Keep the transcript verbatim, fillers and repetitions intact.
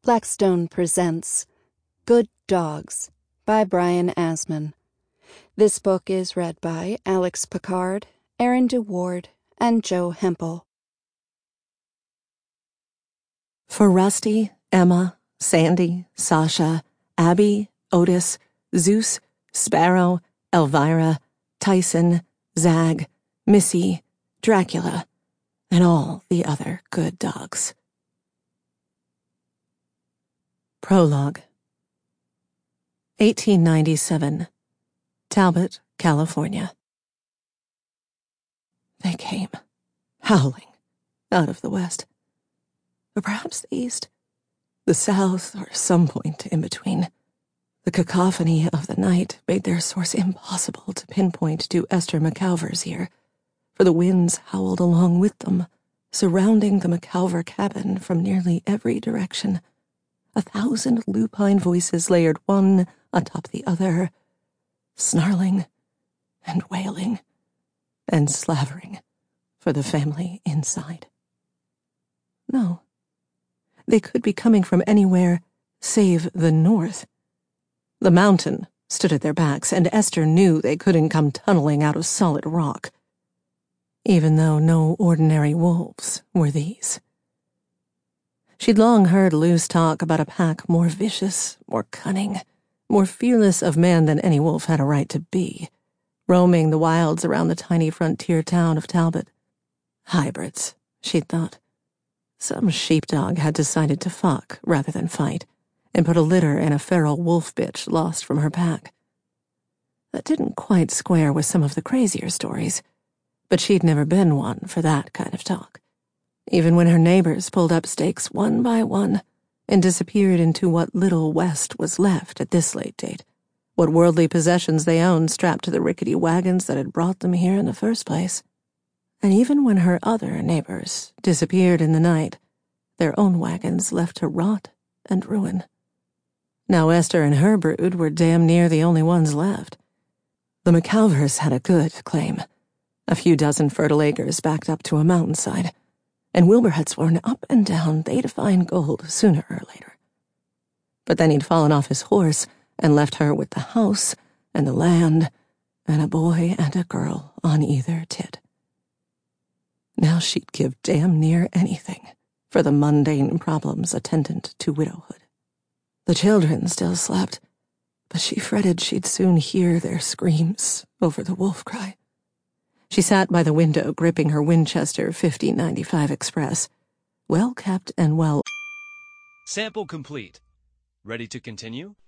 Blackstone presents Good Dogs by Brian Asman. This book is read by Alex Picard, Aaron DeWard, and Joe Hempel. For Rusty, Emma, Sandy, Sasha, Abby, Otis, Zeus, Sparrow, Elvira, Tyson, Zag, Missy, Dracula, and all the other good dogs. Prologue. eighteen ninety-seven. Talbot, California. They came, howling, out of the west. Or perhaps the east, the south, or some point in between. The cacophony of the night made their source impossible to pinpoint to Esther McCalver's ear, for the winds howled along with them, surrounding the McCalver cabin from nearly every direction. A thousand lupine voices layered one atop the other, snarling and wailing and slavering for the family inside. No, they could be coming from anywhere save the north. The mountain stood at their backs, and Esther knew they couldn't come tunneling out of solid rock, even though no ordinary wolves were these. She'd long heard Luce talk about a pack more vicious, more cunning, more fearless of man than any wolf had a right to be, roaming the wilds around the tiny frontier town of Talbot. Hybrids, she'd thought. Some sheepdog had decided to fuck rather than fight, and put a litter in a feral wolf bitch lost from her pack. That didn't quite square with some of the crazier stories, but she'd never been one for that kind of talk. Even when her neighbors pulled up stakes one by one and disappeared into what little west was left at this late date, what worldly possessions they owned strapped to the rickety wagons that had brought them here in the first place. And even when her other neighbors disappeared in the night, their own wagons left to rot and ruin. Now Esther and her brood were damn near the only ones left. The McCalvers had a good claim, a few dozen fertile acres backed up to a mountainside, and Wilbur had sworn up and down they'd find gold sooner or later. But then he'd fallen off his horse and left her with the house and the land and a boy and a girl on either tit. Now she'd give damn near anything for the mundane problems attendant to widowhood. The children still slept, but she fretted she'd soon hear their screams over the wolf cry. She sat by the window gripping her Winchester fifty ninety-five Express, well kept and well... Sample complete. Ready to continue?